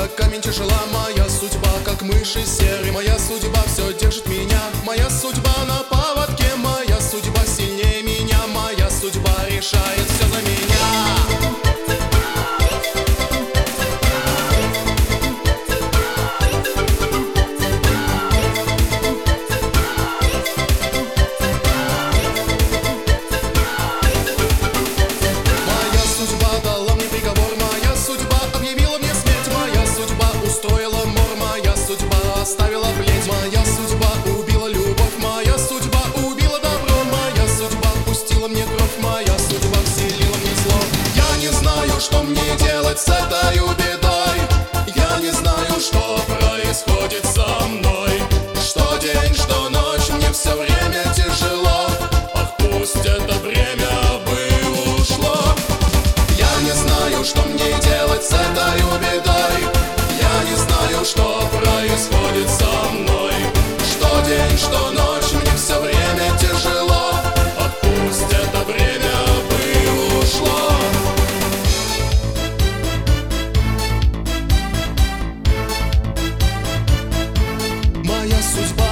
как камень тяжела моя судьба, как мыши серый. Моя судьба все держит меня, моя судьба на поводке, моя судьба сильнее меня, моя судьба решает все за меня. Оставила плеть. Моя судьба убила любовь, моя судьба убила добро, моя судьба пустила мне кровь, моя судьба вселила мне зло. Я не знаю, что мне делать с этой бедой, я не знаю, что происходит со мной. Что день, что ночь, мне все время тяжело. Ах, пусть это время бы ушло. Я не знаю, что мне делать с этой бедой, я не знаю, что происходит со мной. Что день, что ночь, мне все время тяжело. А пусть это время бы ушло. Моя судьба.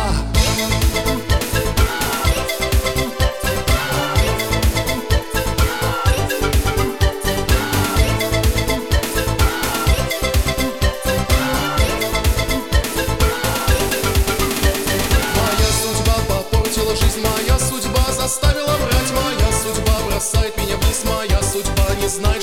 Заставила врать, моя судьба бросает меня вниз, моя судьба не знает,